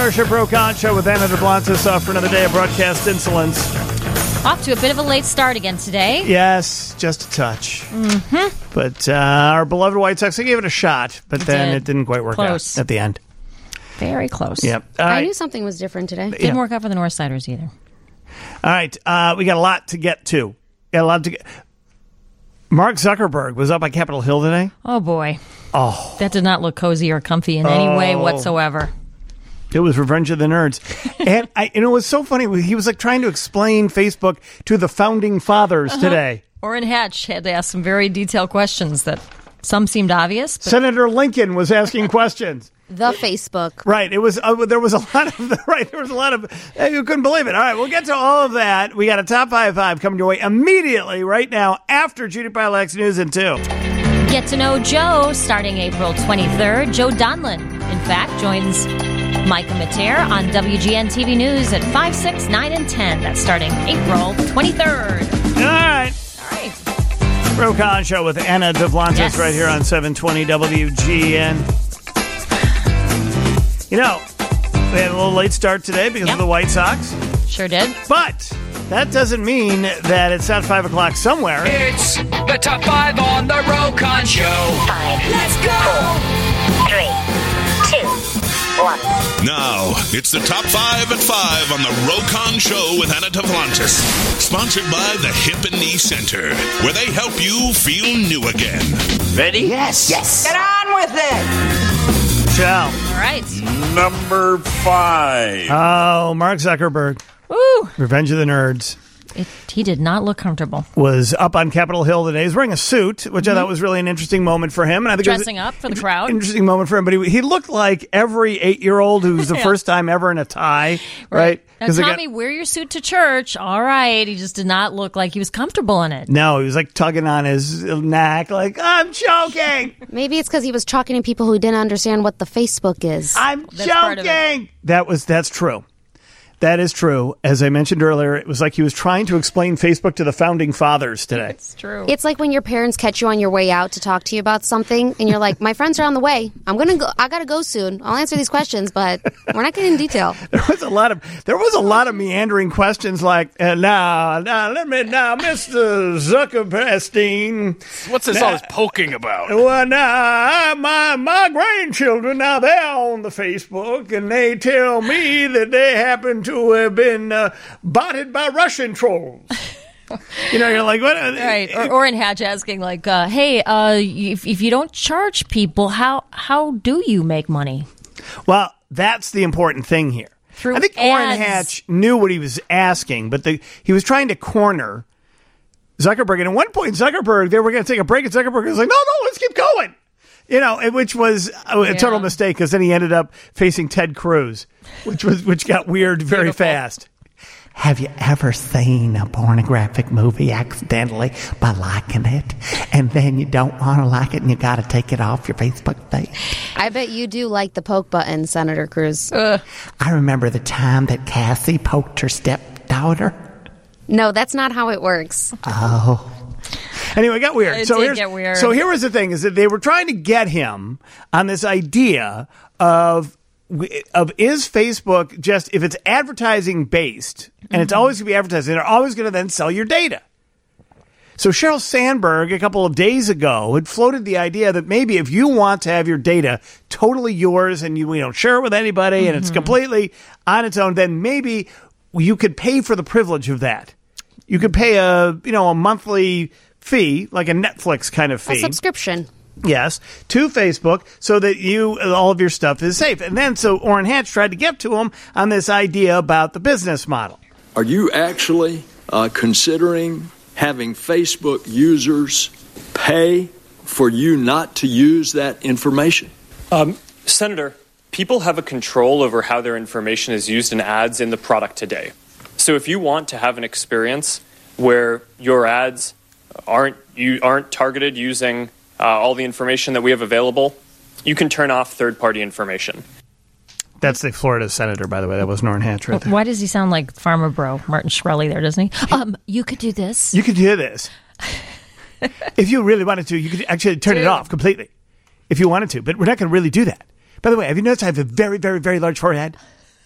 Starship Rokon Show with Anna DeBlantis for another day of broadcast insolence. Off to a bit of a late start again today. Yes, just a touch. Mm-hmm. But our beloved White Sox, they gave it a shot, but it didn't quite work out at the end. Very close. Yep. I knew something was different today. Didn't work out for the Northsiders either. All right, we got a lot to get to. Mark Zuckerberg was up on Capitol Hill today. Oh, boy. Oh. That did not look cozy or comfy in any way whatsoever. It was Revenge of the Nerds. And it was so funny. He was like trying to explain Facebook to the founding fathers today. Orrin Hatch had to ask some very detailed questions that some seemed obvious. But Senator Lincoln was asking questions. The Facebook. Right. It was. There was a lot of. There was a lot of. You couldn't believe it. All right. We'll get to all of that. We got a top 5 coming your way immediately right now after Judy Pilax News in 2. Get to know Joe starting April 23rd. Joe Donlin, in fact, joins Micah Mater on WGN TV News at 5, 6, 9, and 10. That's starting April 23rd. All right. Rokon Show with Anna DeBlantis right here on 720 WGN. You know, we had a little late start today because of the White Sox. Sure did. But that doesn't mean that it's not 5 o'clock somewhere. It's the top 5 on the Rokon Show. 5. Let's go. 4, 3, 2, 1. Now, it's the top 5 at 5 on the Rokon Show with Anna DeBlantis. Sponsored by the Hip and Knee Center, where they help you feel new again. Ready? Yes. Get on with it. Ciao. All right. Number 5. Oh, Mark Zuckerberg. Woo! Revenge of the Nerds. He did not look comfortable. Was up on Capitol Hill today. He's wearing a suit, which I thought was really an interesting moment for him. And I think Dressing up for the crowd. Interesting moment for him. But he looked like every 8-year-old who's the first time ever in a tie, right? Now, Tommy, wear your suit to church. All right. He just did not look like he was comfortable in it. No, he was like tugging on his neck, like, I'm joking. Maybe it's because he was talking to people who didn't understand what the Facebook is. I'm joking. That's true. That is true. As I mentioned earlier, it was like he was trying to explain Facebook to the founding fathers today. It's true. It's like when your parents catch you on your way out to talk to you about something, and you're like, my friends are on the way. I gotta go soon. I'll answer these questions, but we're not getting in detail. There was a lot of meandering questions like, now, Mr. Zuckerberg, What's this all this poking about? well, now, my grandchildren, now they're on the Facebook, and they tell me that they happen to have been botted by Russian trolls. You're like, what? Right. Or Orrin Hatch asking, like, hey, if you don't charge people, how do you make money? Well, that's the important thing here. I think Orrin Hatch knew what he was asking, but he was trying to corner Zuckerberg. And at one point, they were going to take a break, and Zuckerberg was like, no, let's keep going. Which was a total mistake, because then he ended up facing Ted Cruz, which got weird very fast. Have you ever seen a pornographic movie accidentally by liking it, and then you don't want to like it and you got to take it off your Facebook page? I bet you do like the poke button, Senator Cruz. I remember the time that Cassie poked her stepdaughter. No, that's not how it works. Oh. Anyway, it got weird. It did get weird. So here was the thing, is that they were trying to get him on this idea of is Facebook just, if it's advertising based, and it's always going to be advertising, they're always going to then sell your data. So Sheryl Sandberg, a couple of days ago, had floated the idea that maybe if you want to have your data totally yours and you don't share it with anybody and it's completely on its own, then maybe you could pay for the privilege of that. You could pay a monthly fee, like a Netflix kind of fee. A subscription. Yes, to Facebook, so that all of your stuff is safe. And then, so Orrin Hatch tried to get to him on this idea about the business model. Are you actually considering having Facebook users pay for you not to use that information? Senator, people have a control over how their information is used in ads in the product today. So if you want to have an experience where your ads aren't targeted using all the information that we have available, you can turn off third-party information. That's the Florida senator, by the way. That was Orrin Hatch right there. Why does he sound like Farmer Bro, Martin Shkreli there, doesn't he? You could do this. You could do this. If you really wanted to, you could actually turn it off completely. If you wanted to. But we're not going to really do that. By the way, have you noticed I have a very, very, very large forehead?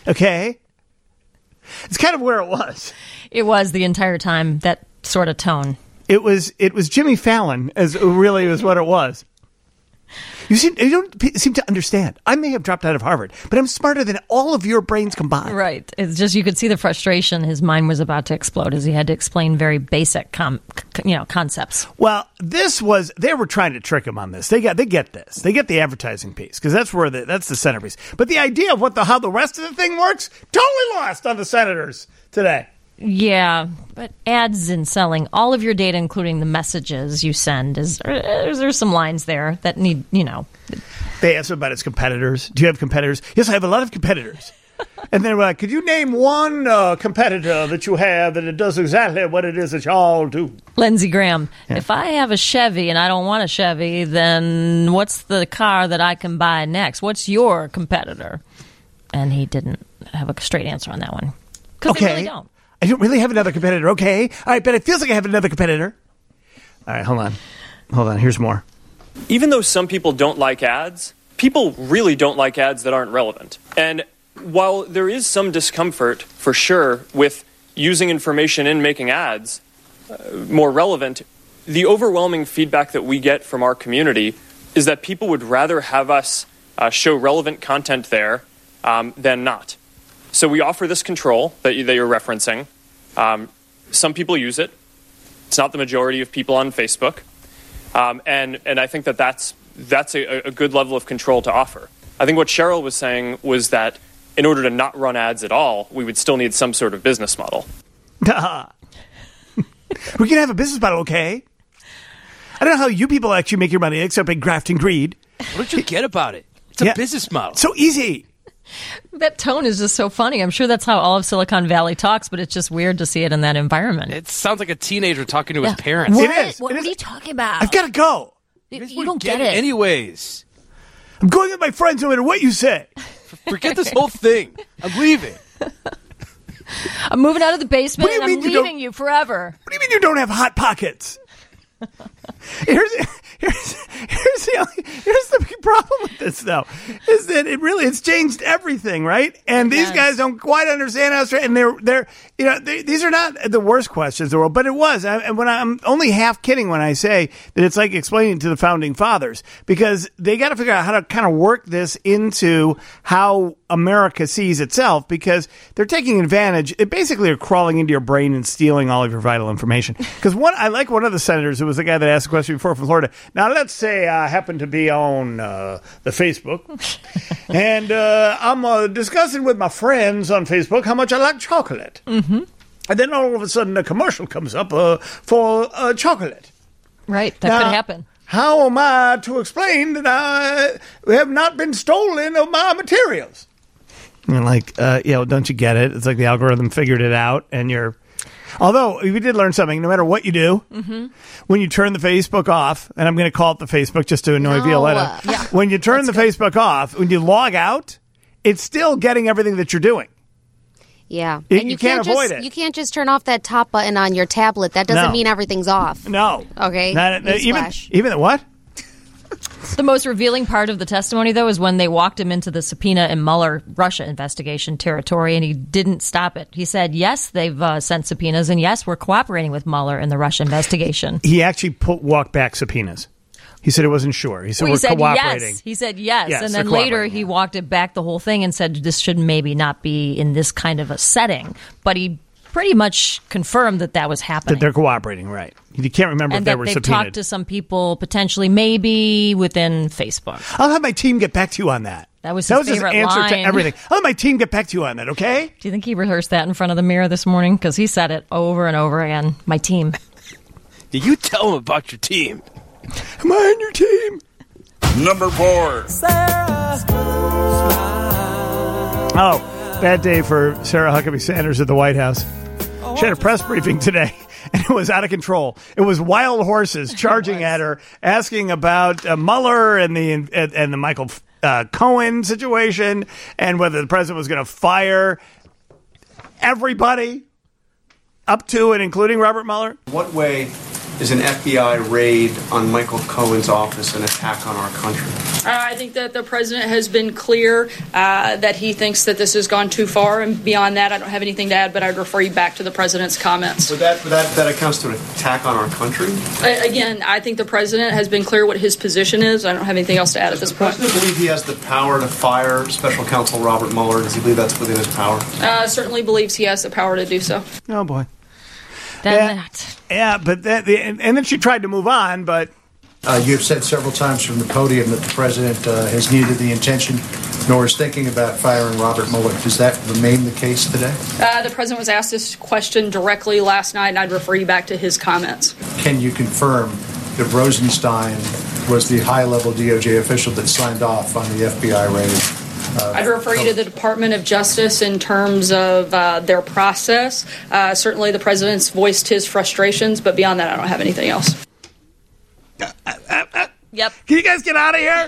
Okay? It's kind of where it was. It was the entire time, that sort of tone. It was Jimmy Fallon, as really was what it was. You don't seem to understand. I may have dropped out of Harvard, but I'm smarter than all of your brains combined. Right. It's just you could see the frustration. His mind was about to explode as he had to explain very basic concepts. Well, they were trying to trick him on this. They get this. They get the advertising piece because that's the centerpiece. But the idea of how the rest of the thing works, totally lost on the senators today. Yeah, but ads and selling all of your data, including the messages you send, there's some lines there that need, They asked him about his competitors. Do you have competitors? Yes, I have a lot of competitors. And then we're like, could you name one competitor that you have that it does exactly what it is that y'all do? Lindsey Graham, if I have a Chevy and I don't want a Chevy, then what's the car that I can buy next? What's your competitor? And he didn't have a straight answer on that one. Because they really don't. I don't really have another competitor, okay? All right, but it feels like I have another competitor. All right, hold on. Here's more. Even though some people don't like ads, people really don't like ads that aren't relevant. And while there is some discomfort, for sure, with using information in making ads more relevant, the overwhelming feedback that we get from our community is that people would rather have us show relevant content there than not. So we offer this control that you're referencing. Some people use it. It's not the majority of people on Facebook. And I think that's a good level of control to offer. I think what Cheryl was saying was that in order to not run ads at all, we would still need some sort of business model. We can have a business model, okay? I don't know how you people actually make your money except by graft and greed. What did you get about it? It's a business model. So easy. That tone is just so funny. I'm sure that's how all of Silicon Valley talks, but it's just weird to see it in that environment. It sounds like a teenager talking to his parents. What? It is. What are you talking about? I've got to go. You don't get it. Anyways. I'm going with my friends no matter what you say. Forget this whole thing. I'm leaving. I'm moving out of the basement and I'm you leaving you forever. What do you mean you don't have Hot Pockets? Here's the big problem with this, though, is that it's changed everything, right? And these guys don't quite understand how straight. And these are not the worst questions in the world, but it was. And when I'm only half kidding when I say that it's like explaining to the founding fathers, because they got to figure out how to kind of work this into how America sees itself, because they're taking advantage. They basically are crawling into your brain and stealing all of your vital information. Because I like one of the senators, who was the guy that asked the question before from Florida. Now, let's say I happen to be on the Facebook, and I'm discussing with my friends on Facebook how much I like chocolate. Mm-hmm. And then all of a sudden a commercial comes up for chocolate. Right, that could happen. How am I to explain that I have not been stolen of my materials? And don't you get it? It's like the algorithm figured it out, and you're... Although, we did learn something. No matter what you do, when you turn the Facebook off, and I'm going to call it the Facebook just to annoy Violetta. When you turn the Facebook off, when you log out, it's still getting everything that you're doing. Yeah. And you can't avoid it. You can't just turn off that top button on your tablet. That doesn't mean everything's off. No. Okay. Even the what? The most revealing part of the testimony, though, is when they walked him into the subpoena in Mueller Russia investigation territory, and he didn't stop it. He said, yes, they've sent subpoenas, and yes, we're cooperating with Mueller in the Russia investigation. He actually walked back subpoenas. He said he wasn't sure. He said, we're cooperating. Yes. He said yes. And then later he walked it back, the whole thing, and said this should maybe not be in this kind of a setting. But he pretty much confirmed that was happening. That they're cooperating, right. You can't remember if they were subpoenaed. And that they've talked to some people potentially maybe within Facebook. I'll have my team get back to you on that. That was his favorite answer line. to everything. I'll have my team get back to you on that, okay? Do you think he rehearsed that in front of the mirror this morning? Because he said it over and over again. My team. Did you tell him about your team? Am I on your team? Number 4. Sarah. Oh, bad day for Sarah Huckabee Sanders at the White House. She had a press briefing today, and it was out of control. It was wild horses charging at her, asking about Mueller and the Michael Cohen situation, and whether the president was going to fire everybody up to and including Robert Mueller. What way is an FBI raid on Michael Cohen's office an attack on our country? I think that the president has been clear that he thinks that this has gone too far, and beyond that, I don't have anything to add, but I'd refer you back to the president's comments. But that accounts to an attack on our country? Again, I think the president has been clear what his position is. I don't have anything else to add at this point. Does the president believe he has the power to fire Special Counsel Robert Mueller? Does he believe that's within his power? Certainly believes he has the power to do so. Oh, boy. Yeah, but and then she tried to move on, but... You have said several times from the podium that the president has neither the intention nor is thinking about firing Robert Mueller. Does that remain the case today? The president was asked this question directly last night, and I'd refer you back to his comments. Can you confirm that Rosenstein was the high-level DOJ official that signed off on the FBI raid? I'd refer you to the Department of Justice in terms of their process. Certainly the president's voiced his frustrations, but beyond that, I don't have anything else. Yep. Can you guys get out of here?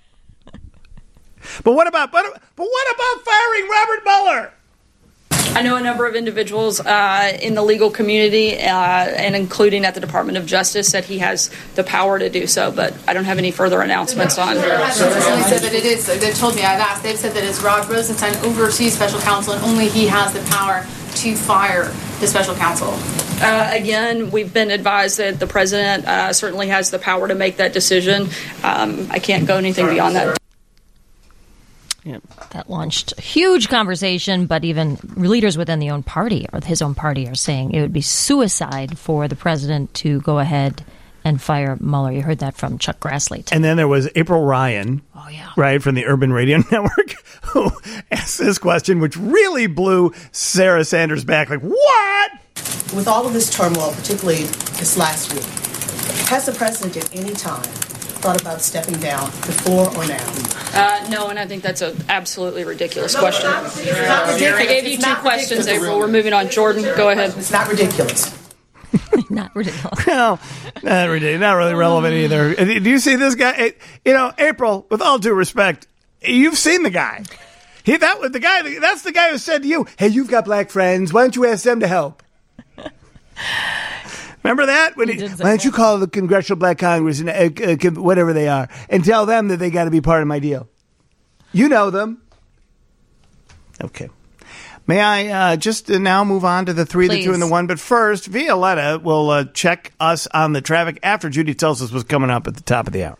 But what about firing Robert Mueller? I know a number of individuals in the legal community, and including at the Department of Justice, that he has the power to do so, but I don't have any further announcements on. They said that it is. They told me I've asked. They've said that it's Rod Rosenstein oversees special counsel, and only he has the power to fire the special counsel. Again, we've been advised that the president certainly has the power to make that decision. I can't go anything beyond that. Yeah. That launched a huge conversation, but even leaders within the own party or his own party are saying it would be suicide for the president to go ahead and fire Mueller. You heard that from Chuck Grassley. And then there was April Ryan, right, from the Urban Radio Network, who asked this question, which really blew Sarah Sanders back. Like, what? With all of this turmoil, particularly this last week, has the president at any time thought about stepping down before or now? No, and I think that's an absolutely ridiculous question. I gave you two questions, April. We're moving on. Jordan, go ahead. It's not ridiculous. Not ridiculous. No, not ridiculous. Not really relevant either. Do you see this guy? April, with all due respect, you've seen the guy. That's the guy who said to you, hey, you've got black friends. Why don't you ask them to help? Remember that? Why don't you call the Congressional Black Congress, and whatever they are, and tell them that they got to be part of my deal? You know them. Okay. May I just now move on to the 3, the 2, and the 1? But first, Violetta will check us on the traffic after Judy tells us what's coming up at the top of the hour.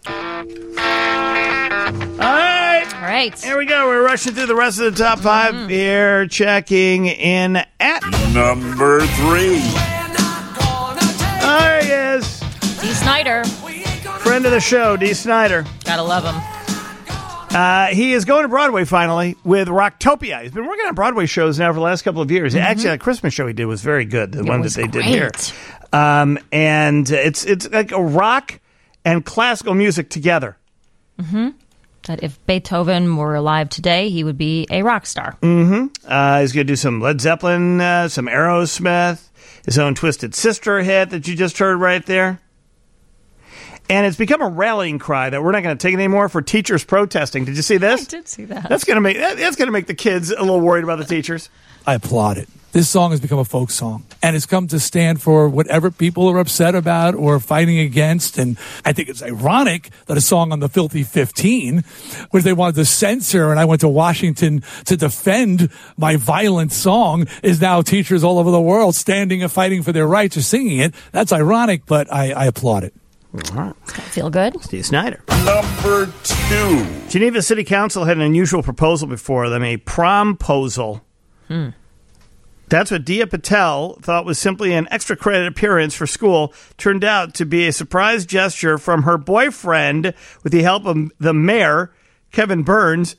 All right. Here we go. We're rushing through the rest of the top 5 here, checking in at number 3. There he is. Dee Snider. Friend of the show, Dee Snider. Gotta love him. He is going to Broadway finally with Rocktopia. He's been working on Broadway shows now for the last couple of years. Mm-hmm. Actually, that Christmas show he did was very good. The one that they did here. And it's like a rock and classical music together. Mm-hmm. That if Beethoven were alive today, he would be a rock star. Mm-hmm. He's going to do some Led Zeppelin, some Aerosmith, his own Twisted Sister hit that you just heard right there. And it's become a rallying cry that we're not going to take it anymore for teachers protesting. Did you see this? I did see that. That's going to make the kids a little worried about the teachers. I applaud it. This song has become a folk song, and it's come to stand for whatever people are upset about or fighting against. And I think it's ironic that a song on the Filthy 15, which they wanted to censor, and I went to Washington to defend my violent song, is now teachers all over the world standing and fighting for their rights or singing it. That's ironic, but I applaud it. All right. Feel good. Steve Snider. Number 2. Geneva City Council had an unusual proposal before them, a promposal. That's what Dia Patel thought was simply an extra credit appearance for school. Turned out to be a surprise gesture from her boyfriend with the help of the mayor, Kevin Burns.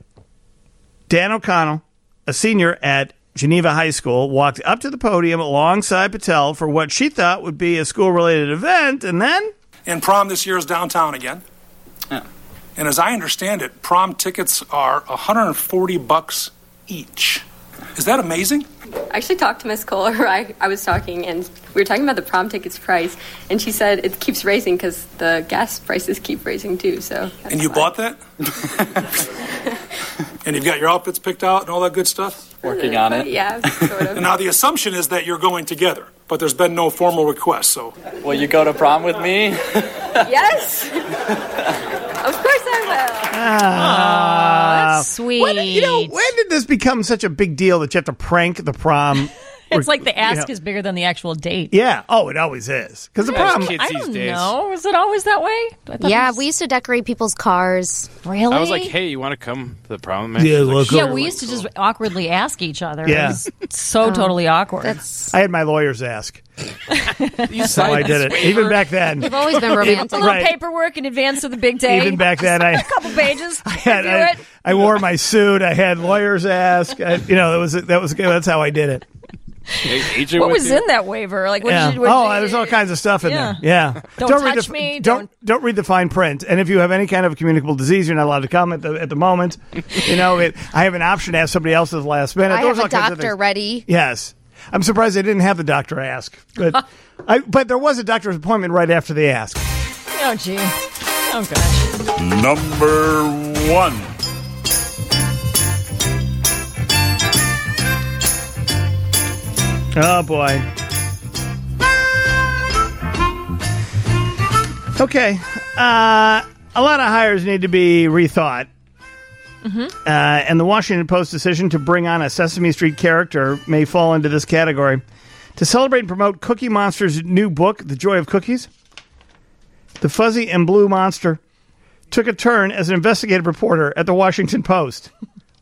Dan O'Connell, a senior at Geneva High School, walked up to the podium alongside Patel for what she thought would be a school-related event, and then... And prom this year is downtown again. Yeah. And as I understand it, prom tickets are $140 each. Is that amazing? I actually talked to Miss Kohler. I was talking, and we were talking about the prom tickets price, and she said it keeps raising because the gas prices keep raising too. So. And you bought that? And you've got your outfits picked out and all that good stuff? Working on it. Yeah, sort of. And now the assumption is that you're going together, but there's been no formal request, so. Will you go to prom with me? Yes. Of course I will. That's sweet. When did this become such a big deal that you have to prank the prom? It's like the ask is bigger than the actual date. Yeah. Oh, it always is. Because the prom. I don't know. Is it always that way? Yeah, we used to decorate people's cars. Really? I was like, hey, you want to come to the prom? Man? Yeah, we used to just awkwardly ask each other. Yeah. It was so totally awkward. I had my lawyers ask. That's how I did it. Even back then. You've always been romantic. A little paperwork in advance of the big day. Even back then, a couple pages. I wore my suit. I had lawyers ask. That's how I did it. What was in that waiver? Like, what did you, there's all kinds of stuff in there. Yeah. Don't touch me. Don't read the fine print. And if you have any kind of communicable disease, you're not allowed to come at the moment. I have an option to ask somebody else at the last minute. I have a doctor ready. Yes. I'm surprised they didn't have the doctor ask. But but there was a doctor's appointment right after the ask. Oh, gee. Oh, gosh. Number 1. Oh, boy. Okay. A lot of hires need to be rethought. And the Washington Post decision to bring on a Sesame Street character may fall into this category. To celebrate and promote Cookie Monster's new book, The Joy of Cookies, the fuzzy and blue monster took a turn as an investigative reporter at the Washington Post.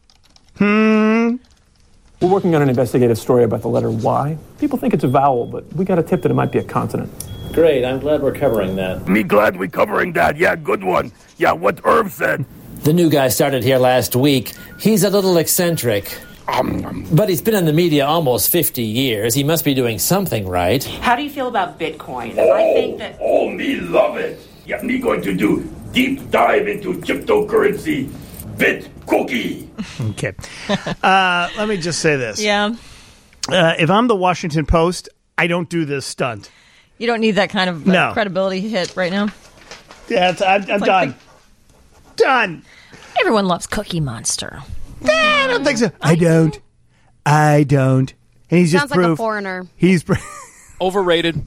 We're working on an investigative story about the letter Y. People think it's a vowel, but we got a tip that it might be a consonant. Great, I'm glad we're covering that. Me glad we're covering that. Yeah, good one. Yeah, what Irv said. The new guy started here last week. He's a little eccentric. But he's been in the media almost 50 years. He must be doing something right. How do you feel about Bitcoin? I think that... Oh, me love it. Yeah, me going to do deep dive into cryptocurrency. Bit cookie. Okay. Let me just say this. Yeah. If I'm the Washington Post, I don't do this stunt. You don't need that kind of credibility hit right now? Yeah, I'm done. Done. Everyone loves Cookie Monster. I don't think so. I don't. And he's Sounds just proof. like a foreigner. He's overrated.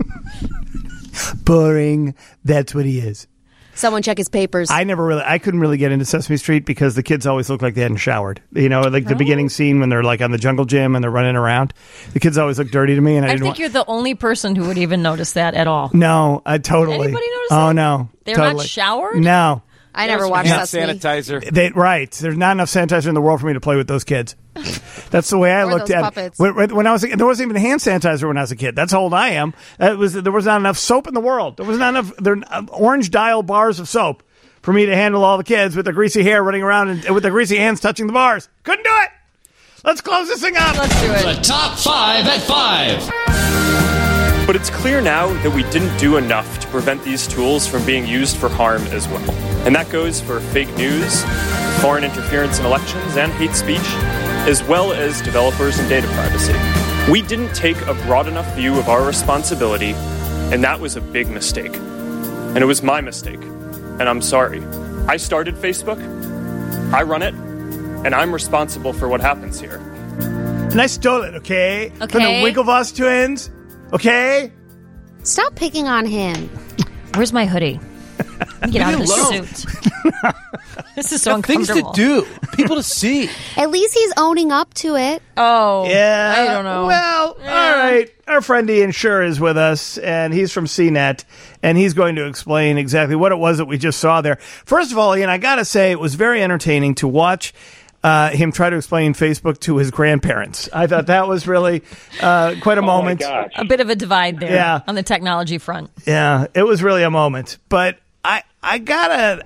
Boring. That's what he is. Someone check his papers. I couldn't really get into Sesame Street because the kids always look like they hadn't showered. Like the beginning scene when they're like on the jungle gym and they're running around. The kids always look dirty to me, and I think you're the only person who would even notice that at all. No, totally. Anybody notice that? Oh no, they're totally. not showered. No, I never watched Sesame. Sanitizer. Right. There's not enough sanitizer in the world for me to play with those kids. That's the way I looked at it. When I was, there wasn't even hand sanitizer when I was a kid. That's how old I am. There was not enough soap in the world. There was not enough orange dial bars of soap for me to handle all the kids with their greasy hair running around and with their greasy hands touching the bars. Couldn't do it. Let's close this thing up. Let's do it. The top 5 at 5. But it's clear now that we didn't do enough to prevent these tools from being used for harm as well. And that goes for fake news, foreign interference in elections, and hate speech, as well as developers and data privacy. We didn't take a broad enough view of our responsibility, and that was a big mistake. And it was my mistake, and I'm sorry. I started Facebook, I run it, and I'm responsible for what happens here. And I stole it, okay? From the Winklevoss twins, okay? Stop picking on him. Where's my hoodie? Get out of this suit. This is so uncomfortable. Things to do, people to see. At least he's owning up to it. Oh, yeah. I don't know. Well, all right. Our friend Ian Scher is with us, and he's from CNET, and he's going to explain exactly what it was that we just saw there. First of all, Ian, I got to say it was very entertaining to watch him try to explain Facebook to his grandparents. I thought that was really quite a moment. A bit of a divide there on the technology front. Yeah, it was really a moment. But I gotta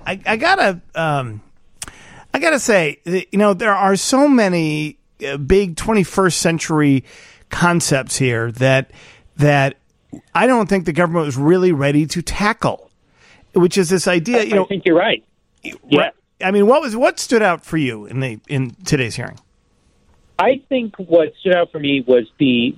say, there are so many big 21st century concepts here that I don't think the government was really ready to tackle, which is this idea. I think you're right. Yeah. I mean, what stood out for you in today's hearing? I think what stood out for me was the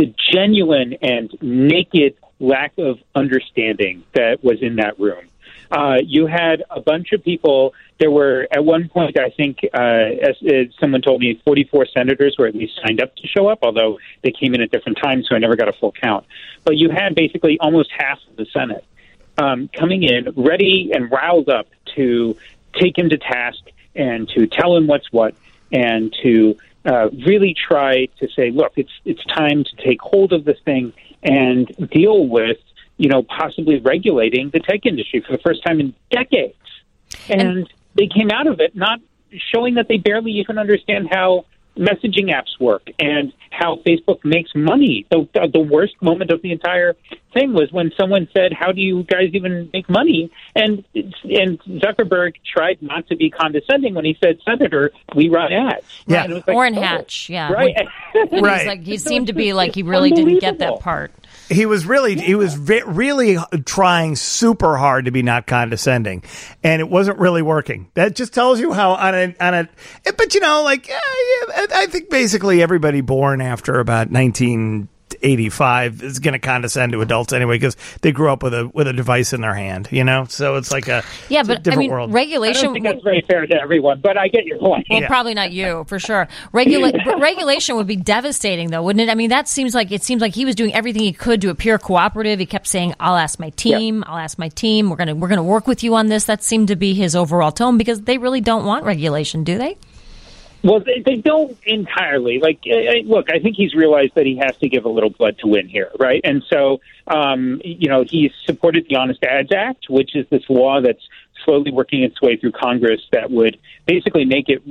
genuine and naked lack of understanding that was in that room. You had a bunch of people. There were, at one point, I think, as someone told me, 44 senators were at least signed up to show up, although they came in at different times, so I never got a full count. But you had basically almost half of the Senate coming in ready and riled up to take him to task and to tell him what's what and to really try to say, look, it's time to take hold of this thing and deal with, possibly regulating the tech industry for the first time in decades. And they came out of it not showing that they barely even understand how messaging apps work and how Facebook makes money. The worst moment of the entire thing was when someone said, how do you guys even make money? And Zuckerberg tried not to be condescending when he said, Senator, we run ads. Yeah. And it was like, Orrin Hatch, yeah. Right. And he seemed to be like he really didn't get that part. He was really trying super hard to be not condescending, and it wasn't really working. That just tells you how I think basically everybody born after about 1985 is going to condescend to adults anyway because they grew up with a device in their hand, So it's like a different world. Regulation. I don't think that's very fair to everyone, but I get your point. Well, probably not you, for sure. Regulation would be devastating, though, wouldn't it? I mean, it seems like he was doing everything he could to appear cooperative. He kept saying, "I'll ask my team. Yep. I'll ask my team. We're gonna work with you on this." That seemed to be his overall tone because they really don't want regulation, do they? Well, they don't entirely. Look, I think he's realized that he has to give a little blood to win here, right? And so, he's supported the Honest Ads Act, which is this law that's slowly working its way through Congress that would basically make it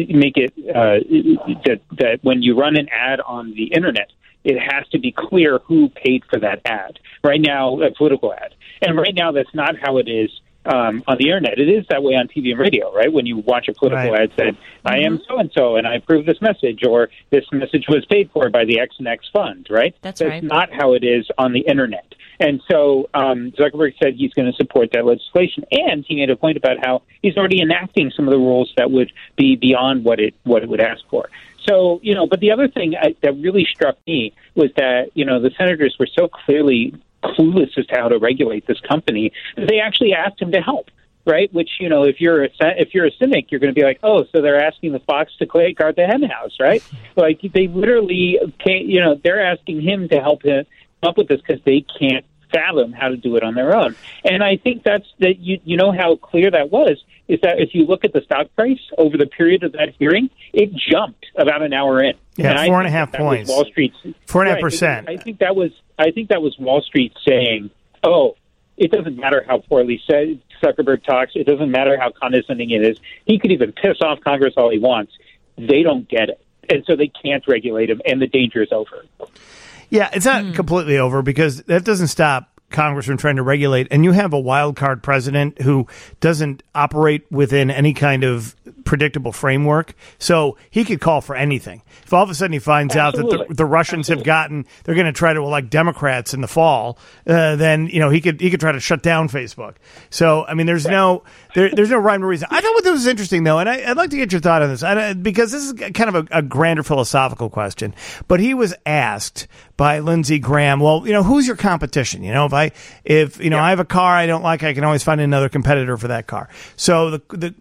that when you run an ad on the internet, it has to be clear who paid for that ad. Right now, a political ad, and right now that's not how it is. On the internet, it is that way on TV and radio, right? When you watch a political ad said, I am so-and-so and I approve this message, or this message was paid for by the X and X fund, right? That's not how it is on the internet. And so Zuckerberg said he's going to support that legislation, and he made a point about how he's already enacting some of the rules that would be beyond what it would ask for. So, but the other thing that really struck me was that, the senators were so clearly clueless as to how to regulate this company. They actually asked him to help, right? Which, if you're a cynic, you're going to be like, oh, so they're asking the fox to guard the hen house, right? Like they literally can't, they're asking him to help him come up with this because they can't fathom how to do it on their own. And I think you know how clear that was is that if you look at the stock price over the period of that hearing, it jumped about an hour in. Yeah, 4.5 points. Wall Street 4.5%. I think that was Wall Street saying, "Oh, it doesn't matter how poorly Zuckerberg talks. It doesn't matter how condescending it is. He could even piss off Congress all he wants. They don't get it, and so they can't regulate him. And the danger is over." Yeah, it's not completely over because that doesn't stop Congress from trying to regulate. And you have a wild card president who doesn't operate within any kind of predictable framework. So he could call for anything. If all of a sudden he finds out that the Russians have they're going to try to elect Democrats in the fall, then, he could try to shut down Facebook. So, I mean, there's no rhyme or reason. I thought what this was interesting, though, and I'd like to get your thought on this, because this is kind of a grander philosophical question. But he was asked by Lindsey Graham, well, who's your competition? If I have a car I don't like, I can always find another competitor for that car. So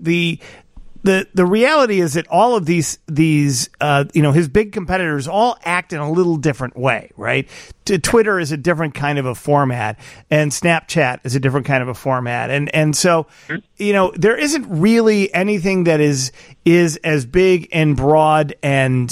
the reality is that all of these his big competitors all act in a little different way, right? Twitter is a different kind of a format, and Snapchat is a different kind of a format, and so there isn't really anything that is as big and broad and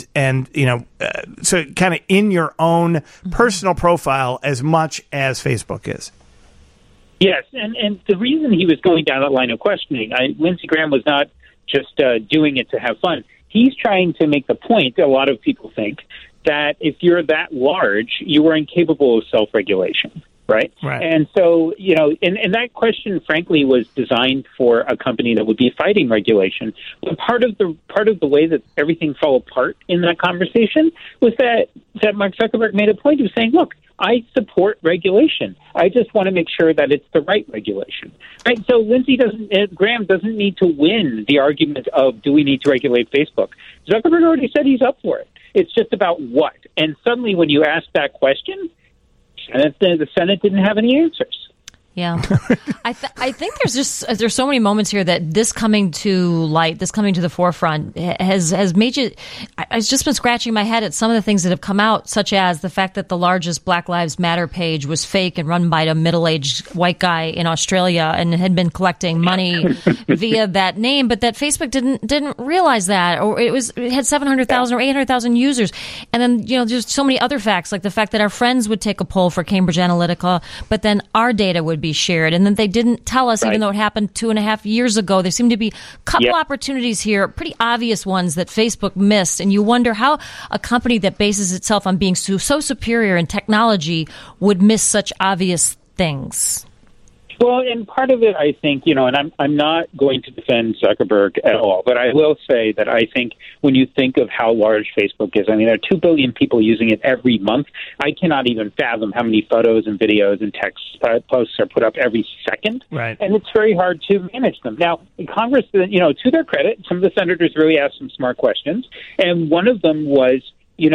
so kind of in your own personal profile as much as Facebook is. Yes, and the reason he was going down that line of questioning, Lindsey Graham was not just doing it to have fun. He's trying to make the point, a lot of people think, that if you're that large, you are incapable of self-regulation, right? And so, and that question, frankly, was designed for a company that would be fighting regulation. But part of the way that everything fell apart in that conversation was that Mark Zuckerberg made a point of saying, look, I support regulation. I just want to make sure that it's the right regulation, right? So Graham doesn't need to win the argument of, do we need to regulate Facebook? Zuckerberg already said he's up for it. It's just about what. And suddenly when you ask that question, the Senate didn't have any answers. Yeah, I think there's so many moments here that this coming to light, this coming to the forefront has made you. I've just been scratching my head at some of the things that have come out, such as the fact that the largest Black Lives Matter page was fake and run by a middle-aged white guy in Australia and had been collecting money via that name, but that Facebook didn't realize that, or it had 700,000 or 800,000 users, and then there's so many other facts, like the fact that our friends would take a poll for Cambridge Analytica, but then our data would be shared, and then they didn't tell us, even though it happened 2.5 years ago. There seemed to be a couple opportunities here, pretty obvious ones that Facebook missed, and you wonder how a company that bases itself on being so superior in technology would miss such obvious things. Well, and part of it, I think, and I'm not going to defend Zuckerberg at all, but I will say that I think when you think of how large Facebook is, I mean, there are 2 billion people using it every month. I cannot even fathom how many photos and videos and text posts are put up every second. Right. And it's very hard to manage them. Now, in Congress, to their credit, some of the senators really asked some smart questions. And one of them was,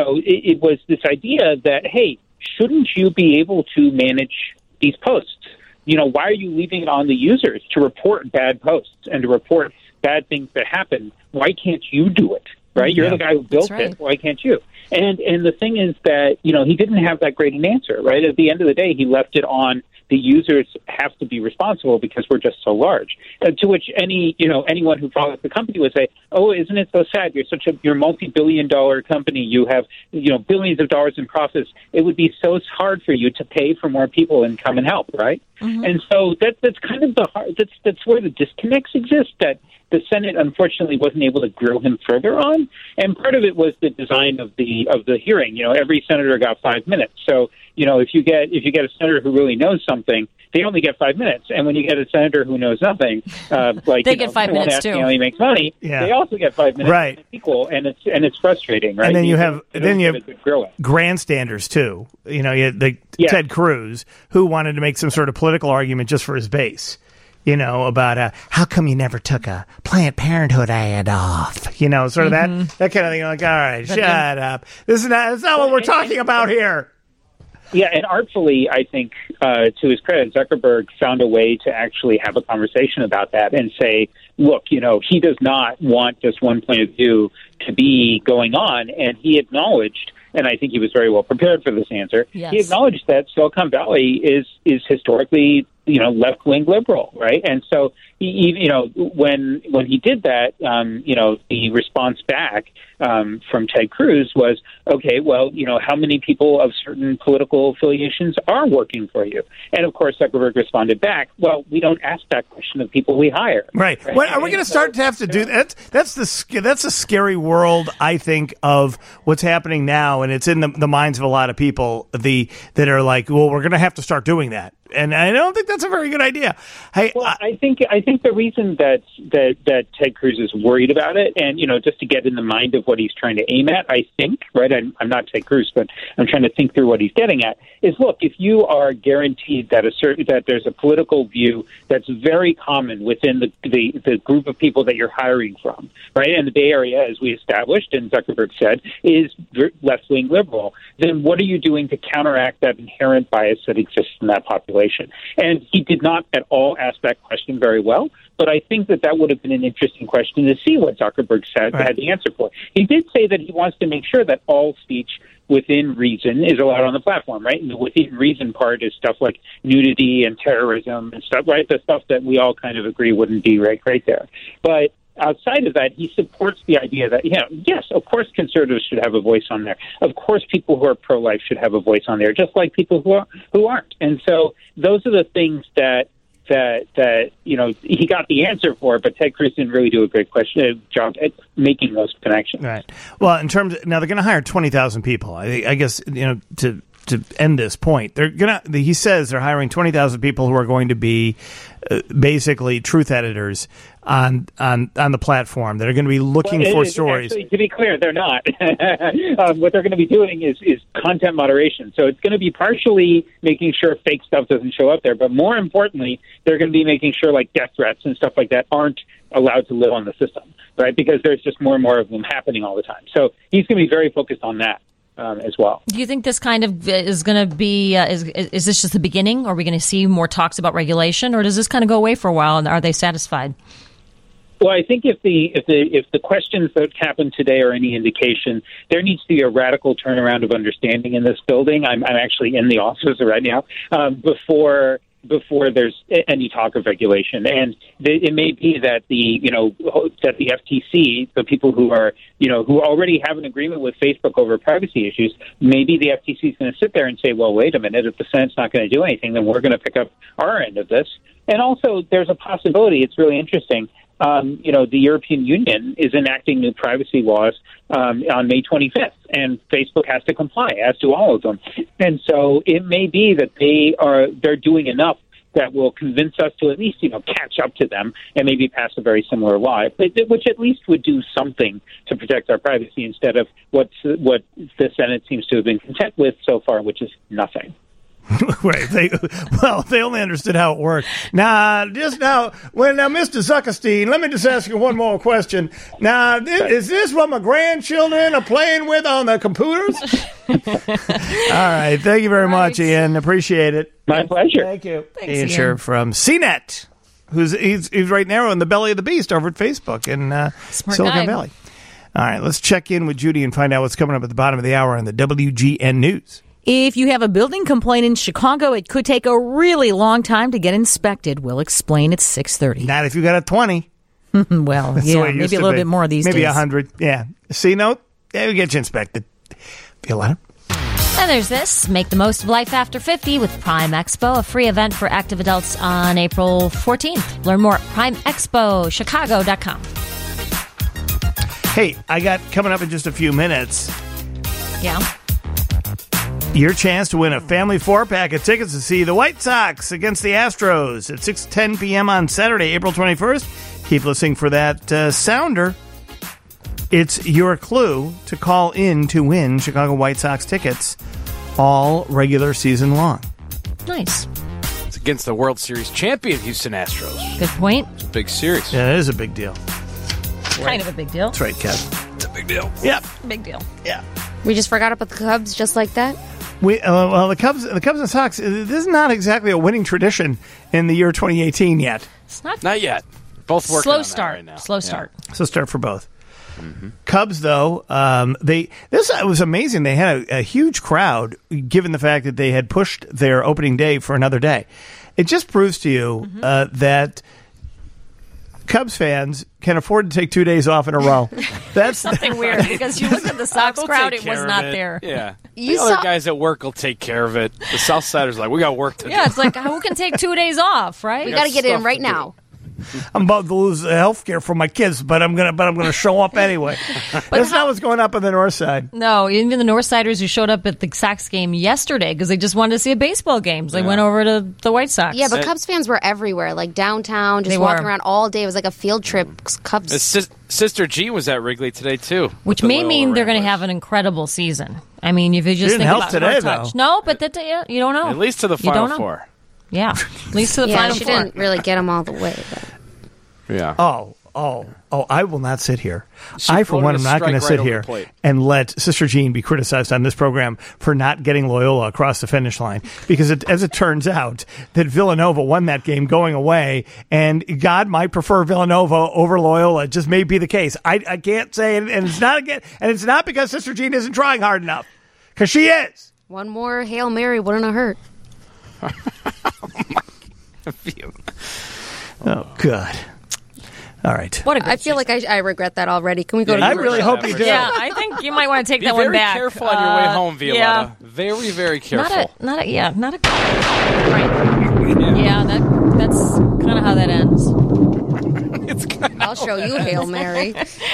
it was this idea that, hey, shouldn't you be able to manage these posts? Why are you leaving it on the users to report bad posts and to report bad things that happen? Why can't you do it? Right? You're the guy who built it. Why can't you? And the thing is that, he didn't have that great an answer, right? At the end of the day, he left it on the users have to be responsible because we're just so large. To which anyone who follows the company would say, "Oh, isn't it so sad? You're a multi-billion-dollar company. You have billions of dollars in profits. It would be so hard for you to pay for more people and come and help, right?" Mm-hmm. And so that's kind of that's where the disconnects exist. That the Senate, unfortunately, wasn't able to grill him further on, and part of it was the design of the hearing. Every senator got 5 minutes. So, if you get a senator who really knows something, they only get 5 minutes. And when you get a senator who knows nothing, like they get 5 minutes too. How he makes money, they also get 5 minutes. Right. It's equal, and it's frustrating, right? And then you have grandstanders too. You had Ted Cruz, who wanted to make some sort of political argument just for his base. About how come you never took a Planned Parenthood ad off? Sort of that kind of thing. You're like, all right, shut up. That's not what we're talking about here. Yeah, and artfully, I think, to his credit, Zuckerberg found a way to actually have a conversation about that and say, look, he does not want just one point of view to be going on, and he acknowledged, and I think he was very well prepared for this answer, he acknowledged that Silicon Valley is historically left-wing liberal, right? And so he when he did that, the response back from Ted Cruz was, okay, well, how many people of certain political affiliations are working for you? And of course, Zuckerberg responded back, well, we don't ask that question of people we hire. Right. Well, are we going to start to have to do that? That's a scary world, I think, of what's happening now, and it's in the minds of a lot of people that are like, well, we're going to have to start doing that. And I don't think that's a very good idea. Hey, well, I think the reason that Ted Cruz is worried about it, and just to get in the mind of what he's trying to aim at, I think, right? I'm not Ted Cruz, but I'm trying to think through what he's getting at. Is look, if you are guaranteed that that there's a political view that's very common within the group of people that you're hiring from, right? And the Bay Area, as we established, and Zuckerberg said, is left-wing liberal. Then what are you doing to counteract that inherent bias that exists in that population? And he did not at all ask that question very well, but I think that would have been an interesting question to see what Zuckerberg said had the answer for. He did say that he wants to make sure that all speech within reason is allowed on the platform, right? And the within reason part is stuff like nudity and terrorism and stuff, right? The stuff that we all kind of agree wouldn't be right there. But outside of that, he supports the idea that, yes, of course conservatives should have a voice on there. Of course people who are pro-life should have a voice on there, just like people who aren't. And so those are the things that he got the answer for, but Ted Cruz didn't really do a great job at making those connections. Right. Well, in terms of, now they're going to hire 20,000 people. I guess, to end this point, he says they're hiring 20,000 people who are going to be basically truth editors on the platform that are going to be looking for stories. Actually, to be clear, they're not. What they're going to be doing is content moderation. So it's going to be partially making sure fake stuff doesn't show up there, but more importantly, they're going to be making sure like death threats and stuff like that aren't allowed to live on the system, right? Because there's just more and more of them happening all the time. So he's going to be very focused on that. as well. Do you think this kind of is going to be, is this just the beginning? Are we going to see more talks about regulation, or does this kind of go away for a while, and are they satisfied? Well, I think if the questions that happened today are any indication, there needs to be a radical turnaround of understanding in this building. I'm actually in the office right now before there's any talk of regulation, and it may be that the FTC, the people who already have an agreement with Facebook over privacy issues, maybe the FTC is going to sit there and say, well, wait a minute, if the Senate's not going to do anything, then we're going to pick up our end of this. And also, there's a possibility. It's really interesting. The European Union is enacting new privacy laws on May 25th, and Facebook has to comply, as do all of them. And so it may be that they're doing enough that will convince us to at least catch up to them and maybe pass a very similar law, which at least would do something to protect our privacy instead of what the Senate seems to have been content with so far, which is nothing. Right. They only understood how it worked. Now, Mr. Zuckerstein, let me just ask you one more question. Now, is this what my grandchildren are playing with on the computers? All right. Thank you very much, Ian. Appreciate it. My pleasure. Thank you. Thanks, Ian Sherr from CNET, he's right now in the belly of the beast over at Facebook in Silicon Valley. All right. Let's check in with Judy and find out what's coming up at the bottom of the hour on the WGN News. If you have a building complaint in Chicago, it could take a really long time to get inspected. We'll explain at 6:30. Not if you got a 20. Well, yeah, maybe a little bit more these days. Maybe 100. Yeah. C-note? Yeah, we get you inspected. Violetta? And there's this. Make the most of life after 50 with Prime Expo, a free event for active adults on April 14th. Learn more at primeexpochicago.com. Hey, I got coming up in just a few minutes. Yeah. Your chance to win a family 4-pack of tickets to see the White Sox against the Astros at 6:10 p.m. on Saturday, April 21st. Keep listening for that sounder. It's your clue to call in to win Chicago White Sox tickets all regular season long. Nice. It's against the World Series champion Houston Astros. Good point. It's a big series. Yeah, it is a big deal. Kind of a big deal. That's right, Kev. It's a big deal. Yep. Big deal. Yeah. We just forgot about the Cubs just like that? The Cubs and Sox, this is not exactly a winning tradition in the year 2018 yet. It's not yet. Both working on that right now. Slow start. Slow start for both. Mm-hmm. Cubs, though, this was amazing. They had a huge crowd, given the fact that they had pushed their opening day for another day. It just proves to you that Cubs fans can afford to take 2 days off in a row. That's something weird because you look at the Sox crowd; it was not there. Yeah, the other guys at work will take care of it. The Southsiders are like, we got work to do. Yeah, it's like who can take 2 days off, right? We got to get it in right now. I'm about to lose health care for my kids, but I'm gonna show up anyway. That's not what's going up on the north side. No, even the Northsiders who showed up at the Sox game yesterday because they just wanted to see a baseball game. So they went over to the White Sox. Yeah, but Cubs fans were everywhere, like downtown, just walking around all day. It was like a field trip. Cubs. Sister Jean was at Wrigley today too, which may mean they're going to have an incredible season. I mean, if you just think about today, touch. No, but you don't know. At least to the Final Four. Yeah, at least to the Final Four. She Four. didn't really get them all the way. But. Yeah. Oh, I will not sit here. I, for one, am not going to sit here and let Sister Jean be criticized on this program for not getting Loyola across the finish line. Because as it turns out, that Villanova won that game going away, and God might prefer Villanova over Loyola. It just may be the case. I can't say it, and it's not again, and it's not because Sister Jean isn't trying hard enough, because she is. One more Hail Mary wouldn't have hurt. Oh, good. All right. I feel like I regret that already. Can we go to I really hope you do. Yeah, I think you might want to take that one back. Be very careful on your way home, Violetta. Yeah. Very, very careful. Not a right. Yeah, that's kind of how that ends. I'll show you Hail Mary.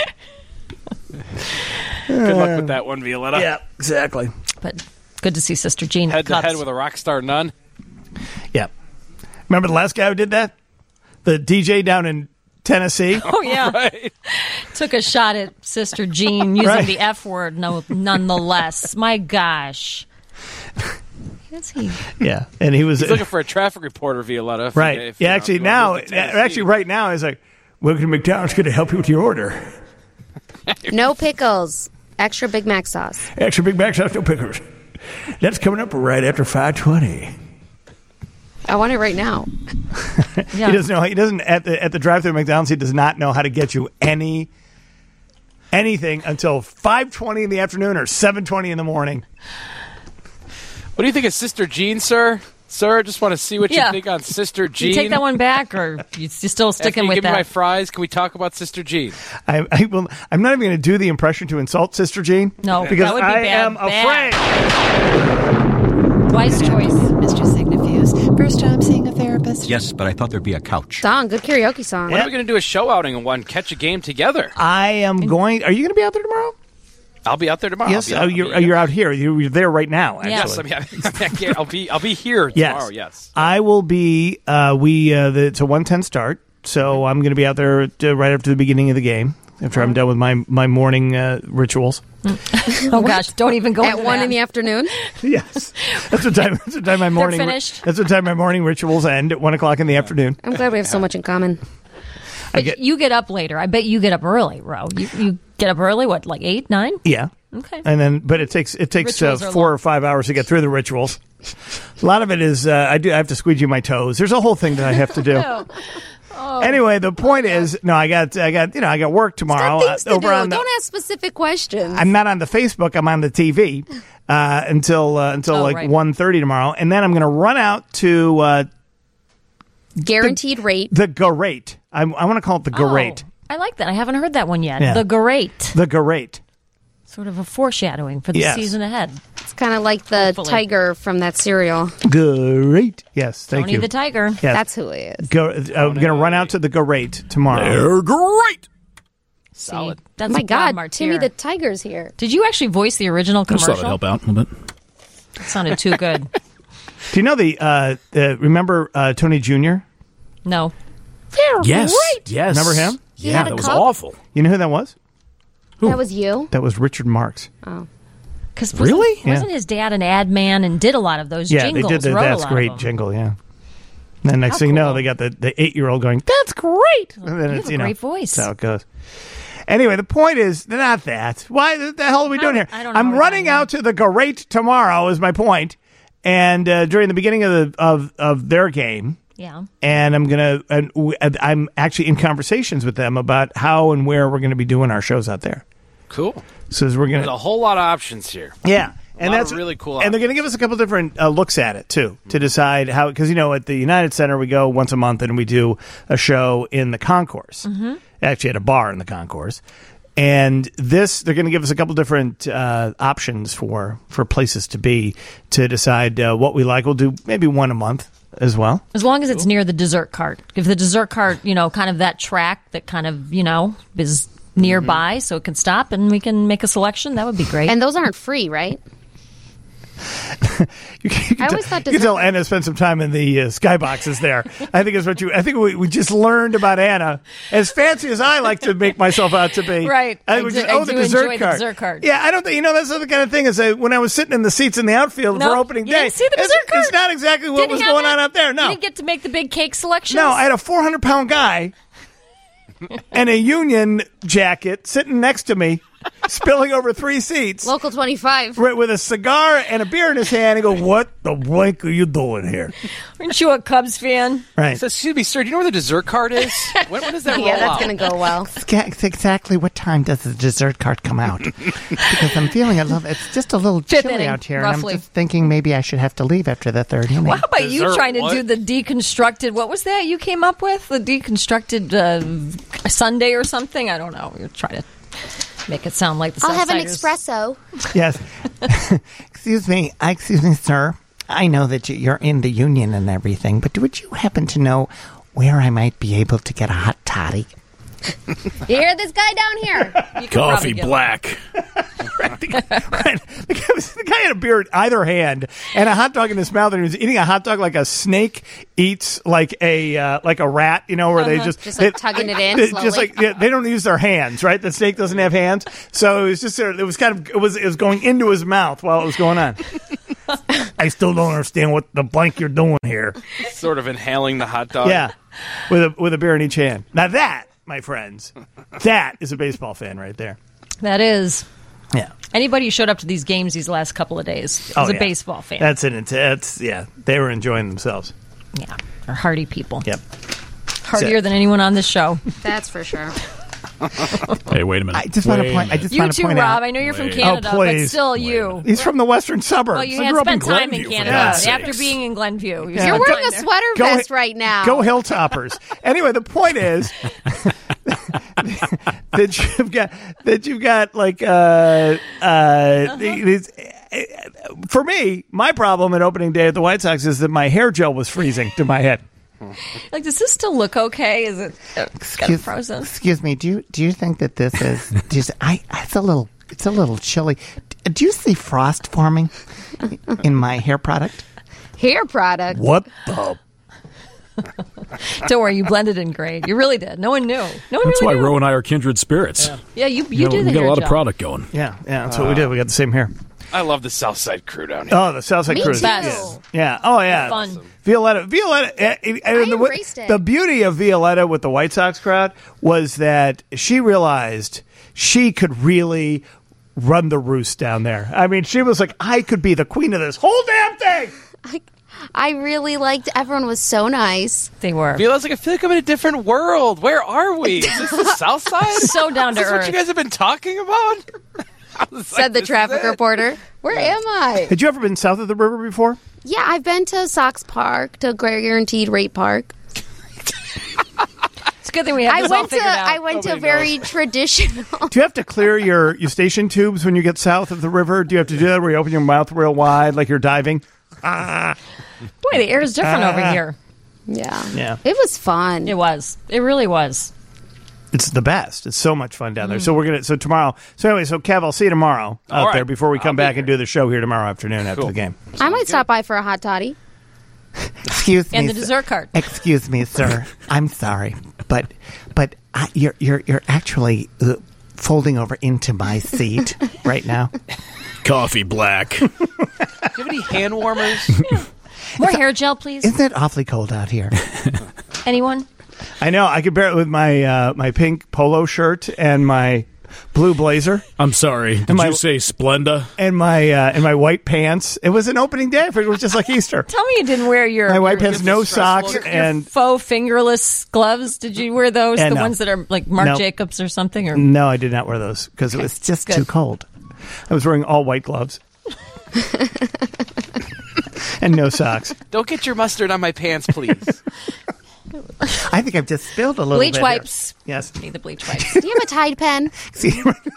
Good luck with that one, Violetta. Yeah, exactly. But good to see Sister Jean. Head to head with a rock star nun. Yeah. Remember the last guy who did that? The DJ down in Tennessee. Oh, yeah. Right. Took a shot at Sister Jean using the F word, nonetheless. My gosh. Is he? Yeah. And he's looking for a traffic reporter, Violetta. Right. Yeah, actually, right now, he's like, welcome to McDonald's. Going to help you with your order. No pickles. Extra Big Mac sauce. Extra Big Mac sauce, no pickles. That's coming up right after 5:20. I want it right now. Yeah. He doesn't know. He doesn't at the drive-thru at McDonald's. He does not know how to get you anything until 5:20 in the afternoon or 7:20 in the morning. What do you think of Sister Jean, sir? Sir, just want to see what you think on Sister Jean. You take that one back, or you still sticking with give that? Me my fries. Can we talk about Sister Jean? I will. I'm not even going to do the impression to insult Sister Jean. No, because that would be I bad. am afraid. Wise choice, Mr. Signifuse. First time seeing a therapist? Yes, but I thought there'd be a couch. Don, good karaoke song. When are we going to do a show outing and one catch a game together? I am going. Are you going to be out there tomorrow? I'll be out there tomorrow. Yes, you're out here. You're there right now. Actually. Yes, I'll be here tomorrow. Yes, I will be. It's a 1:10 start, so I'm going to be out there right after the beginning of the game. After I'm done with my morning rituals. Oh gosh! Don't even go at 1 in the afternoon. Yes, that's what time. That's what time my morning. Finished. That's what time my morning rituals end at 1 o'clock in the afternoon. I'm glad we have so much in common. But you get up later. I bet you get up early, Ro. You get up early. What, like 8, 9? Yeah. Okay. And then, but it takes 4 or 5 hours to get through the rituals. A lot of it is I have to squeegee my toes. There's a whole thing that I have to do. Anyway, the point is, I got work tomorrow. Don't ask specific questions. I'm not on the Facebook. I'm on the TV until 1:30 tomorrow, and then I'm going to run out to Guaranteed Rate. The Garate. I want to call it the Garate. I like that. I haven't heard that one yet. Yeah. The Garate. The Garate. Sort of a foreshadowing for the season ahead. It's kind of like the tiger from that cereal. Great. Yes, thank Tony you. the Tiger. Yes. That's who he is. I'm going to run out to the Garate tomorrow. They're great. Solid. That's my a God, Martyr. Timmy the Tiger's here. Did you actually voice the original Just commercial? thought it'd help out a little bit. That sounded too good. Do you know remember Tony Jr.? No. Yes. Great. Yes. Remember him? He had a that was cup? awful. You know who that was? That was you? That was Richard Marx. Oh. Because Really? wasn't his dad an ad man and did a lot of those jingles? They did the wrote a That's lot Great of them. jingle, yeah. And then next thing you know, they got the 8-year-old going, That's great! And then You it's, have a great voice. That's how it goes. Anyway, the point is not that. Why the hell are we doing here? I don't know I'm what running out to the Garate tomorrow is my point. And during the beginning of their game. Yeah. And I'm actually in conversations with them about how and where we're going to be doing our shows out there. Cool. So There's a whole lot of options here. Yeah. And that's really cool. And they're going to give us a couple different looks at it, too, to decide how. Because, at the United Center, we go once a month and we do a show in the concourse. Mm-hmm. Actually, at a bar in the concourse. And they're going to give us a couple different options for places to be to decide what we like. We'll do maybe one a month as well. As long as it's near the dessert cart. If the dessert cart, kind of that track that kind of, is nearby so it can stop and we can make a selection, that would be great. And those aren't free, right? I always thought you can tell Anna spent some time in the skyboxes there. I think is what I think we just learned about Anna. As fancy as I like to make myself out to be, right? I do the enjoy dessert cart. The dessert cart. Yeah, I don't think that's the kind of thing as when I was sitting in the seats in the outfield for opening you day. Didn't see the dessert cart. It's not exactly what was going on out there. No, you didn't get to make the big cake selections. No, I had a 400-pound guy and a Union jacket sitting next to me, spilling over 3 seats. Local 25. Right, with a cigar and a beer in his hand. And go, what the blank are you doing here? Aren't you a Cubs fan? Right. So, excuse me, sir, do you know where the dessert cart is? When does that roll Yeah, that's out? going to go well. Exactly what time does the dessert cart come out? Because I'm feeling it's just a little Fifth chilly inning, out here. roughly. And I'm just thinking maybe I should have to leave after the 3rd inning. Well, how about you trying to what? do the deconstructed, what was that you came up with? The deconstructed Sunday or something? I don't know. You're trying to make it sound like the I'll have an Southsiders. espresso. Yes. Excuse me, sir. I know that you're in the union and everything, but would you happen to know where I might be able to get a hot toddy? You hear this guy down here? Coffee black. The guy had a beer in either hand and a hot dog in his mouth, and he was eating a hot dog like a snake eats like a rat, where they just like tugging it in slowly. They don't use their hands, right? The snake doesn't have hands, so it was just it was going into his mouth while it was going on. I still don't understand what the blank you're doing here. Sort of inhaling the hot dog. Yeah, with a beer in each hand. Now that, my friends, that is a baseball fan right there. That is. Yeah. Anybody who showed up to these games these last couple of days is a baseball fan. That's they were enjoying themselves. Yeah, they're hardy people. Yep. Hardier than anyone on this show. That's for sure. Hey, wait a minute. I just want to point. You too, Rob. I know you're from Canada, but still you. He's from the western suburbs. Well, you had spent time in Canada after being in Glenview. You're wearing a sweater vest right now. Go Hilltoppers. Anyway, the point is that you've got like these. For me, my problem at opening day at the White Sox is that my hair gel was freezing to my head. Like, does this still look okay? Is it kind of frozen? Excuse me. Do you think that this is? It's a little chilly. Do you see frost forming in my hair product? Hair product. What the? Don't worry, you blended in great. You really did. No one knew. That's why Ro and I are kindred spirits. Yeah, you do the hair. We got a lot job. of product going. Yeah, that's what we did. We got the same hair. I love the Southside crew down here. Oh, the Southside crew. Yeah. Oh, yeah. Fun. Violetta. embraced it. The beauty of Violetta with the White Sox crowd was that she realized she could really run the roost down there. I mean, she was like, I could be the queen of this whole damn thing. I really liked. Everyone was so nice. They were. I feel like I'm in a different world. Where are we? Is this the Southside? So down to Is this earth. what you guys have been talking about? Said the traffic reporter. Where am I? Had you ever been south of the river before? Yeah, I've been to Sox Park, to Guaranteed Rate Park. It's a good thing we have this all figured out. I went to very traditional. Do you have to clear your station tubes when you get south of the river? Do you have to do that where you open your mouth real wide like you're diving? Boy, the air is different over here. Yeah. It was fun. It was. It really was. It's the best. It's so much fun down there. So tomorrow. So anyway, Kev, I'll see you tomorrow out there before we come back and do the show here tomorrow afternoon after the game. I might stop by for a hot toddy. Excuse me. And the dessert cart. Excuse me, sir. I'm sorry, but you're actually folding over into my seat right now. Coffee black. Do you have any hand warmers? More hair gel, please. Isn't it awfully cold out here? Anyone? I know. I could bear it with my my pink polo shirt and my blue blazer. I'm sorry. Did you say Splenda? And my white pants. It was an opening day. I figured it was just like Easter. Tell me you didn't wear your my white pants, no socks, and faux fingerless gloves. Did you wear those? The ones that are like Marc Jacobs or something? Or no, I did not wear those because it was just too cold. I was wearing all white gloves. And no socks. Don't get your mustard on my pants, please. I think I've just spilled a little bleach bit. Bleach wipes. Here. Yes. Need the bleach wipes. Do you have a Tide pen? See,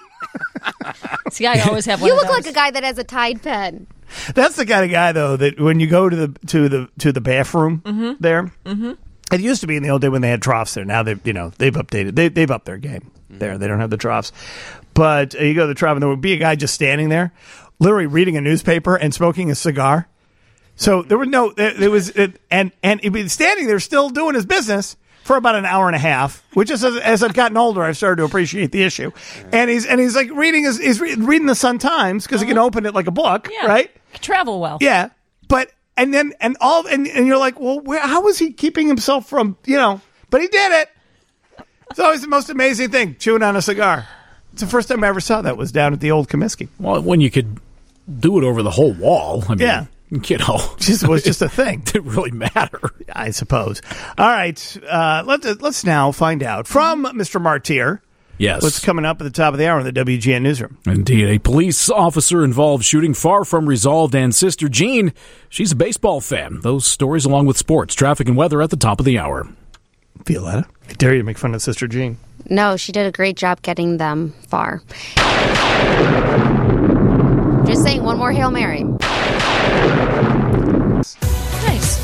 I always have one You of look those. like a guy that has a Tide pen. That's the kind of guy, though, that when you go to the bathroom there, it used to be in the old day when they had troughs there. Now they've updated. They've upped their game there. They don't have the troughs. But you go to the trough, and there would be a guy just standing there, literally reading a newspaper and smoking a cigar. So there was and he'd be standing there still doing his business for about an hour and a half, which is as I've gotten older, I've started to appreciate the issue. And he's like reading reading the Sun Times because he can open it like a book, right? Travel well. Yeah. But and you're like, well, how was he keeping himself from, but he did it. It's always the most amazing thing, chewing on a cigar. It's the first time I ever saw that was down at the old Comiskey. Well, when you could do it over the whole wall. I mean, it was just a thing. Didn't really matter, I suppose. All right, let's now find out from Mr. Martyr. Yes, what's coming up at the top of the hour in the WGN newsroom? Indeed, a police officer involved shooting far from resolved, and Sister Jean, she's a baseball fan. Those stories along with sports, traffic, and weather at the top of the hour. Violetta, I dare you to make fun of Sister Jean. No, she did a great job getting them far. Just saying, one more Hail Mary. Nice.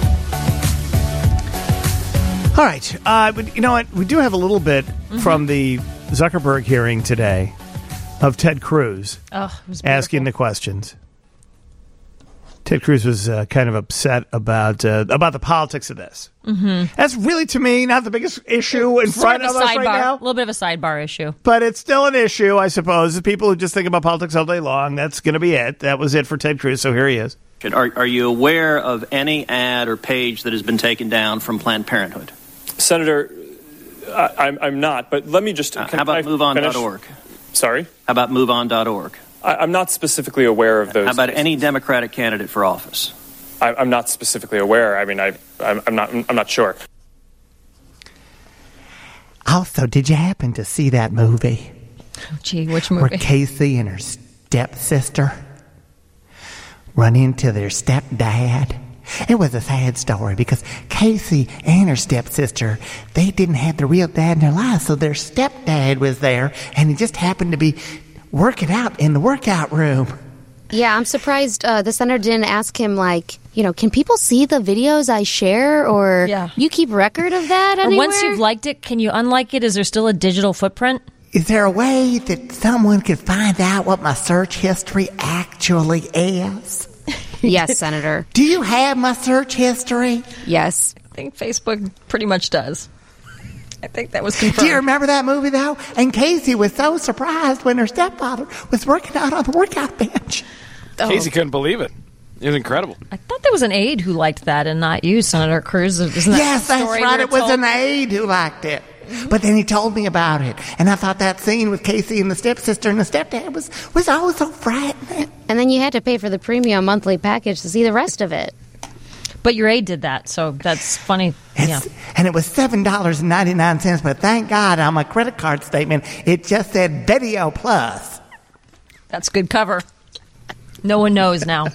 All right. But you know what? We do have a little bit from the Zuckerberg hearing today of Ted Cruz asking the questions. Ted Cruz was kind of upset about the politics of this. Mm-hmm. That's really, to me, not the biggest issue in front of us right now. A little bit of a sidebar issue. But it's still an issue, I suppose. The people who just think about politics all day long, that's going to be it. That was it for Ted Cruz, so here he is. Are you aware of any ad or page that has been taken down from Planned Parenthood? Senator, I'm not, but let me just... how about MoveOn.org? Sorry? How about MoveOn.org? I'm not specifically aware of those. How about any Democratic candidate for office? I'm not specifically aware. I mean, I'm not sure. Also, did you happen to see that movie? Oh, gee, which movie? Where Casey and her stepsister run into their stepdad. It was a sad story because Casey and her stepsister, they didn't have the real dad in their lives, so their stepdad was there, and he just happened to be working out in the workout room. Yeah, I'm surprised the senator didn't ask him, like, can people see the videos I share, or you keep record of that anywhere? Or once you've liked it, can you unlike it? Is there still a digital footprint? Is there a way that someone could find out what my search history actually is? Yes, Senator. Do you have my search history? Yes. I think Facebook pretty much does. I think that was confirmed. Do you remember that movie, though? And Casey was so surprised when her stepfather was working out on the workout bench. Casey couldn't believe it. It was incredible. I thought there was an aide who liked that and not you, Senator Cruz. Isn't that yes, that's right. It was an aide who liked it. But then he told me about it. And I thought that scene with Casey and the stepsister and the stepdad was always so frightening. And then you had to pay for the premium monthly package to see the rest of it. But your aide did that, so that's funny. And it was $7.99, but thank God on my credit card statement, it just said Video Plus. That's good cover. No one knows now.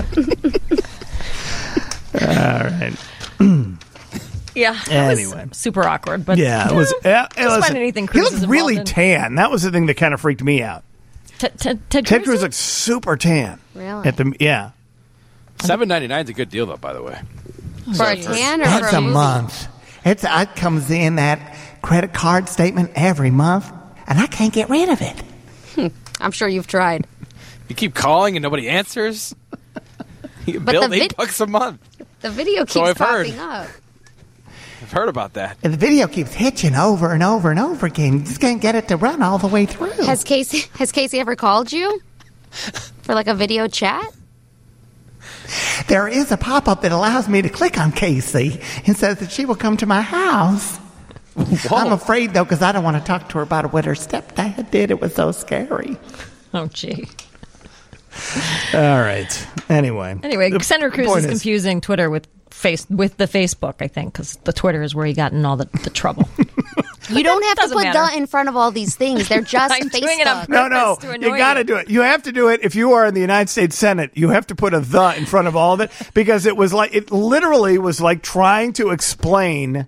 All right. Yeah. Anyway, was super awkward, but yeah, it was. Anything he Cruz looked is really involved in. tan. That was the thing that kind of freaked me out. Ted Cruz looked super tan. Really? $7.99 is a good deal, though. By the way, for a tan or That's for a a movie? month. It comes in that credit card statement every month, and I can't get rid of it. I'm sure you've tried. you keep calling and nobody answers. You But bill the $8 a month. The video keeps So I've heard. popping up. I've heard about that. And the video keeps hitching over and over and over again. You just can't get it to run all the way through. Has Casey ever called you for like a video chat? There is a pop-up that allows me to click on Casey and says that she will come to my house. I'm afraid, though, because I don't want to talk to her about what her stepdad did. It was so scary. Oh, gee. All right. Anyway, Senator Cruz point is confusing Twitter with the Facebook, I think, because the Twitter is where he got in all the trouble. You don't have to doesn't put matter. the in front of all these things. They're just I'm Facebook. doing it on No, purpose to you annoy got to do it. You have to do it if you are in the United States Senate. You have to put a "the" in front of all of it because it literally was like trying to explain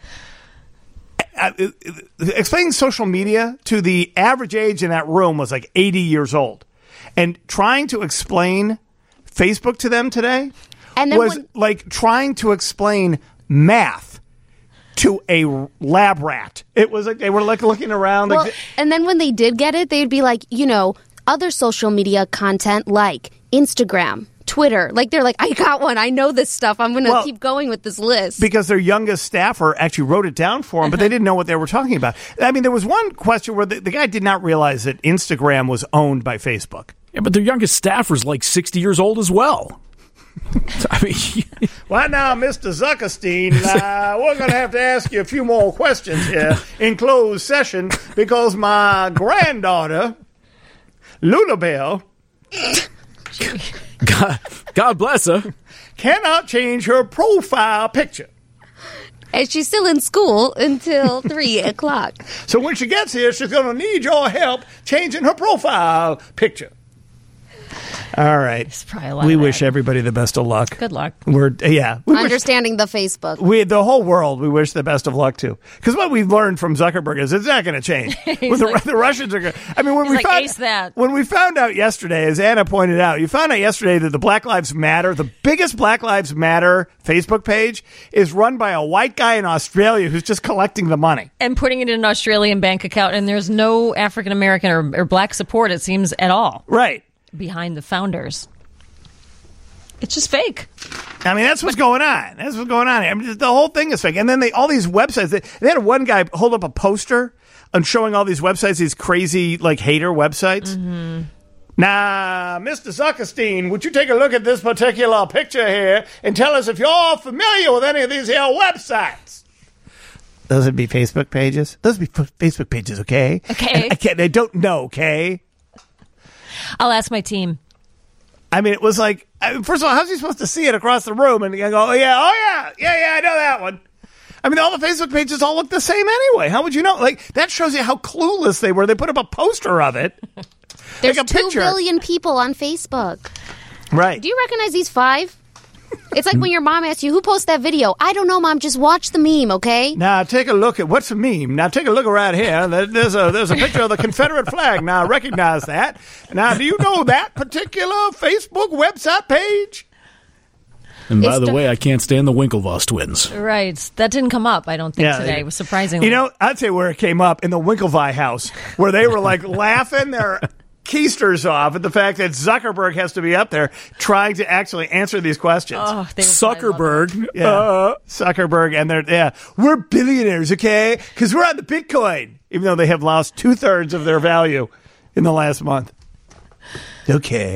social media to the average age in that room was like 80 years old, and trying to explain Facebook to them today And then was like trying to explain math to a lab rat. It was like they were like looking around. Well, like, and then when they did get it, they'd be like, other social media content like Instagram, Twitter. Like, they're like, I got one. I know this stuff. I'm going to keep going with this list. because their youngest staffer actually wrote it down for them, but they didn't know what they were talking about. I mean, there was one question where the guy did not realize that Instagram was owned by Facebook. Yeah, but their youngest staffer's like 60 years old as well. I mean, Well, now, Mr. Zuckerstein, we're going to have to ask you a few more questions here in closed session because my granddaughter, Lunabelle, God bless her, cannot change her profile picture. And she's still in school until 3 o'clock. So when she gets here, she's going to need your help changing her profile picture. All right. We wish everybody the best of luck. Good luck. We Understanding the Facebook. the whole world, we wish the best of luck to. Because what we've learned from Zuckerberg is it's not going to change. The Russians are going to... I mean, when we found out yesterday, as Anna pointed out, you found out yesterday that the Black Lives Matter, the biggest Black Lives Matter Facebook page is run by a white guy in Australia who's just collecting the money. And putting it in an Australian bank account, and there's no African American or black support, it seems, at all. Right. Behind the founders. It's just fake. I mean, that's what's going on. That's what's going on. I mean, the whole thing is fake. And then all these websites, they had one guy hold up a poster and showing all these websites, these crazy, like, hater websites. Mm-hmm. Now, Mr. Zuckerstein, would you take a look at this particular picture here and tell us if you're familiar with any of these here websites? Those would be Facebook pages. Those would be Facebook pages, okay? Okay. They don't know, okay? I'll ask my team. I mean, it was like, first of all, how's he supposed to see it across the room and go, oh, yeah, I know that one. I mean, all the Facebook pages all look the same anyway. How would you know? Like, that shows you how clueless they were. They put up a poster of it. There's like 2 billion people on Facebook. Right. Do you recognize these 5? It's like when your mom asks you, who posted that video? I don't know, Mom. Just watch the meme, okay? Now, take a look at what's a meme. Now, take a look right here. There's a picture of the Confederate flag. Now, I recognize that. Now, do you know that particular Facebook website page? And by the way, I can't stand the Winklevoss twins. Right. That didn't come up, I don't think, today. It was surprisingly. You know, I'd say where it came up, in the Winklevi house, where they were like laughing their keisters off at the fact that Zuckerberg has to be up there trying to actually answer these questions. Oh, Zuckerberg. Zuckerberg. And we're billionaires, okay? Because we're on the Bitcoin, even though they have lost 2/3 of their value in the last month. Okay.